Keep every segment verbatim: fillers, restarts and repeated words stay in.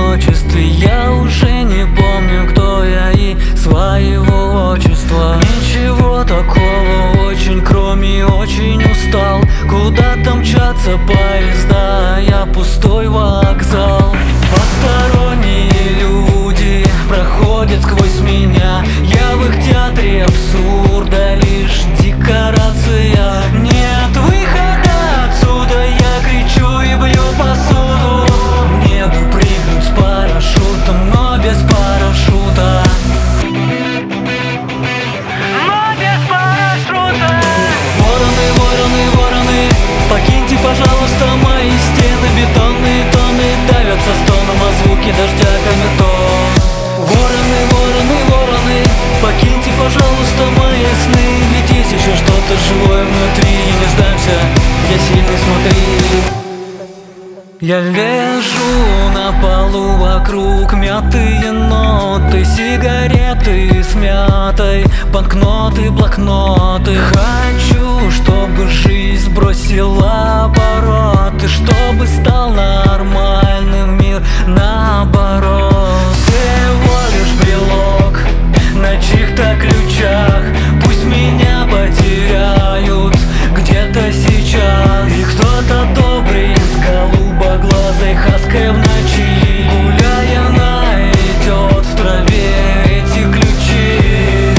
одиночестве. Я уже не помню, кто я и своего отчества. Ничего такого очень, кроме очень устал. Куда-то мчатся поезда, я пустой вокзал. Посторонние люди проходят сквозь меня. Я в их театре абсурда лишь декорация. Нет выхода отсюда, я кричу и бью посуду. Мне бы прыгнуть с парашютом, но без парашюта. Но без парашюта. Вороны, вороны, вороны, покиньте, пожалуйста, мои стены. Бетонные тоны давятся стоном о звуке дождя камертон. Вороны, вороны, вороны, покиньте, пожалуйста, мои сны. Ведь есть еще что-то живое внутри. Не сдамся, я сильный, смотри. Я лежу на полу, вокруг мятые ноты, сигареты с мятой, банкноты, блокноты. Хочу, чтобы жизнь бросила обороты, чтобы стал нормальным мир наоборот. Всего лишь брелок на чьих-то ключах. Пусть меня потеряют где-то сейчас. И кто-то добрый с голубоглазой хаской в ночи, гуляя, найдет в траве эти ключи.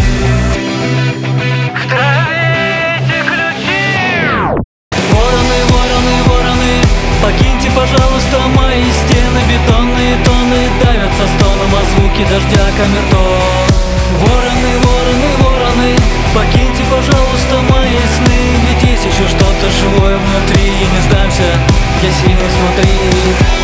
В траве эти ключи. Вороны, вороны, вороны, покиньте, пожалуйста, мои стены. Бетонные тоны давятся стоном о звуке дождя камертон. Вороны, вороны, вороны, покиньте, пожалуйста, мои сны. Ведь есть еще что-то живое внутри. Не сдамся, я сильный, смотри.